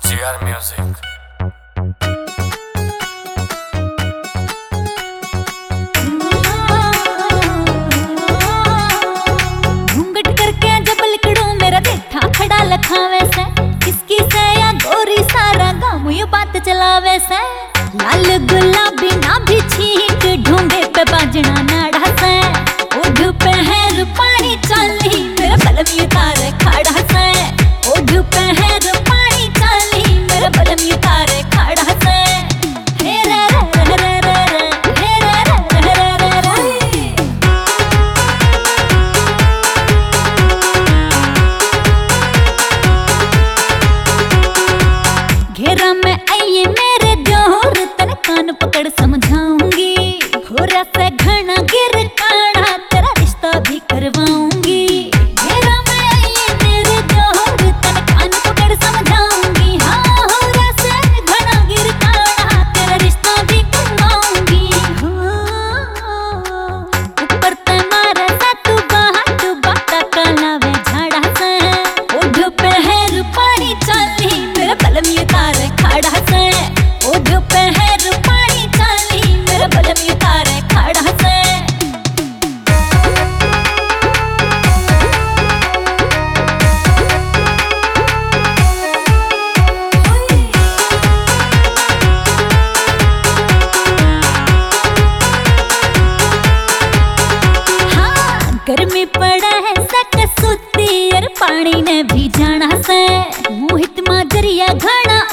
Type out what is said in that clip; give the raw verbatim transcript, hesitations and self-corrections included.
जी R music. घूंघट करके जब लिकड़ू मेरा देखा खड़ा लखावे से, किसकी से या गोरी सारा गाँव ये बात चलावे से। लाल गुलाबी ना भी छींक ढूंढे पे बाजना नाड़ा से, ओढ़ पे है रूपानी चाली मेरा बलम ये तारे खड़ा से। ओढ़ पे है रूपानी चाली मेरा बलम ये तारे खड़ा से। हे रे रे रे रे रे, हे रे रे रे रे रे। घेरा में आइए मेरे जोर तन कान पकड़ समझाऊंगी। हो रहा घना गिर काढ़ा तेरा रिश्ता भी करवाऊंगी। घेरा में आइए मेरे जोर तन कान पकड़ समझाऊंगी। हाँ हो रहा घना गिर काढ़ा तेरा रिश्ता भी करवाऊंगी। ऊपर ते मारे सा तू बाहा तू बाता कालावे झाड़ा से। ओढ़ पे है रूपानी चाली मेरा बलम ये तारे खड़ा से। ओढ़ पे है रूपानी चाली मेरा बलम ये तारे खड़ा से। हाँ गर्मी पड़ा है सक सुती और पानी ने भी जाना से। मोहित माजरिया घना